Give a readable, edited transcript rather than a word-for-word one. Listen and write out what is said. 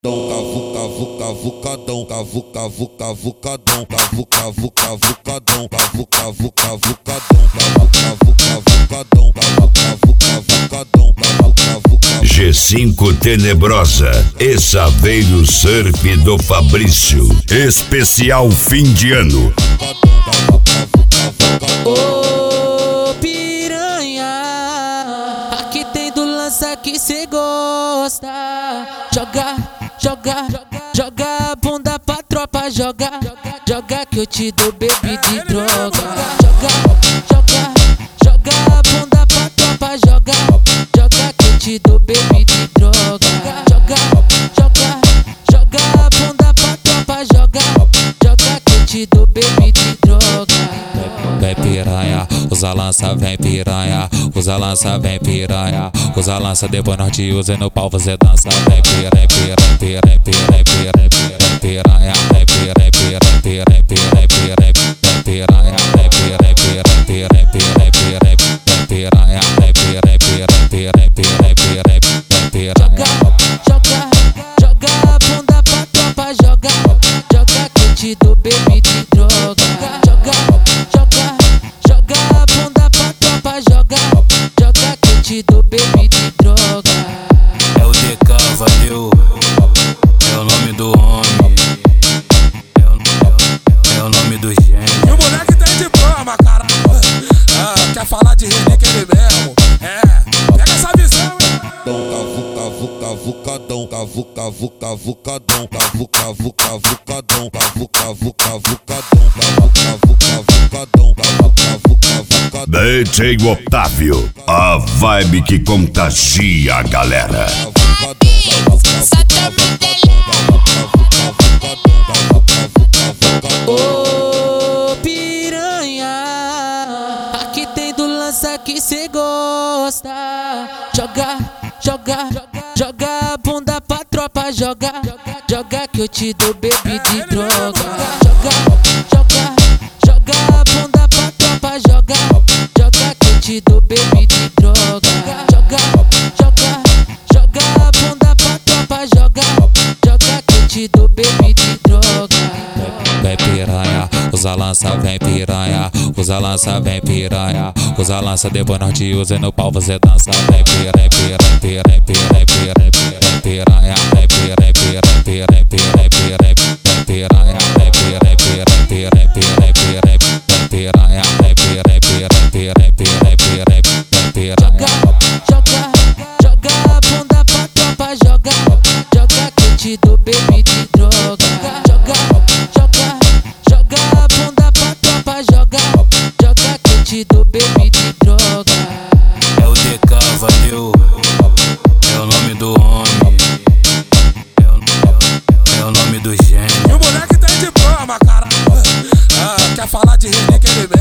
Cavucadão, cavucadão, cavucadão, G5 Tenebrosa, essa veio o surf do Fabrício, especial fim de ano. Ô piranha, aqui tem do lança que cê gosta. Joga a bunda pra tropa, joga que eu te dou baby de droga. Joga a bunda pra tropa, joga que eu te dou baby de droga. Joga a bunda pra tropa, joga que eu te dou baby de droga. Vem piranha, usa lança, vem piranha, usa lança, vem piranha, usa lança, depois nós te usa no pau, você dança. Vem piranha, piranha, piranha, joga a bunda pra tropa, joga que eu te dou baby de droga. Joga a bunda pra tropa, joga que eu te dou baby de droga. É o DK, valeu, é o nome do homem, é o nome do gênio. E o moleque tem diploma, cara. Quer falar de René que ele mesmo. Pega essa visão, hein? Cavucadão, DJ Otávio, a vibe que contagia a galera. Ô piranha, aqui tem do lança que cê gosta. Joga a bunda pra tropa, joga que eu te dou baby de droga. Joga a bunda pra tropa, joga que eu te dou baby de droga. Joga a bunda pra tropa, joga que eu te dou baby de droga. vem piranha, usa lança, vem piranha, usa lança, vem piranha, usa lança, depois nós te usa no pau, você dança. Vem piranha, piranha, piranha, joga a bunda pra tropa, joga que eu te dou baby de droga. Joga a bunda pra tropa, joga que eu te dou baby de droga. É o DK, valeu, é o nome do homem, é o nome do gênio. E o moleque tem diploma, cara. Quer falar de René que ele mesmo.